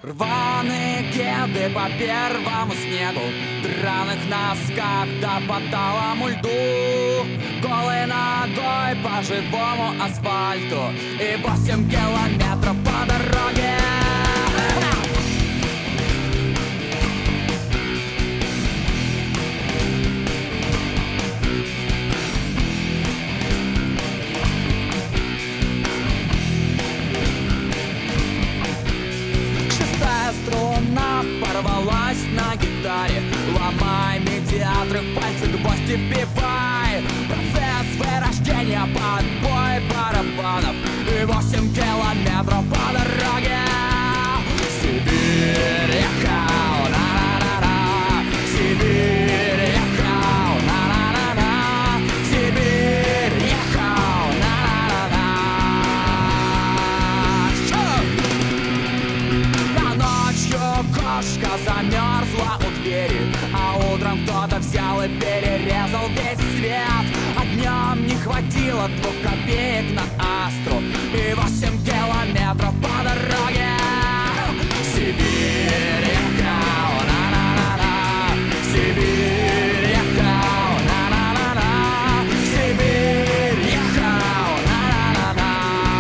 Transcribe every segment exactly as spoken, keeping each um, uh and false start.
Рваные кеды по первому снегу, в драных носках да по талому льду, голой ногой по живому асфальту и восемь километров по дороге. Струна порвалась на гитаре. Ломай медиатры, в пальцы гвозди вбивай. Процесс вырождения, подбой барабанов и восемь километров по дороге. Сибирь, ехал, на-на-на-на. Сибирь, ехал, на-на-на-на. Сибирь, ехал, на-на-на-на. Кошка замерзла у двери, а утром кто-то взял и перерезал весь свет. А днем не хватило двух копеек на Астру и восемь километров по дороге. Сибирь, ехал, на-на-на-на. Сибирь, ехал, на-на-на-на. Сибирь, ехал, на-на-на-на.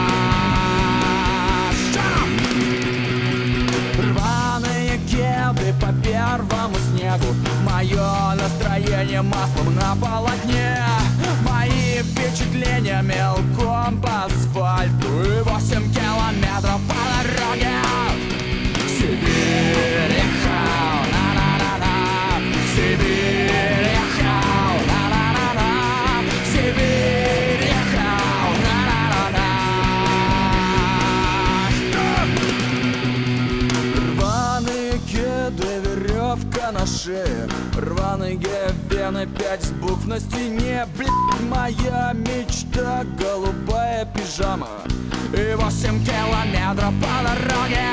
Рваные кеды по первому снегу, мое настроение маслом на полотне, мои впечатления мелком по асфальту и восемь километров по дороге. Сибирь, ехал, на-на-на-на. Сибирь, ехал, на-на-на-на. Сибирь, ехал, на-на-на-на. Рваные кеды, веревка на шее, рваные вены, пять букв на стене. Блядь, моя мечта, голубая пижама и восемь километров по дороге.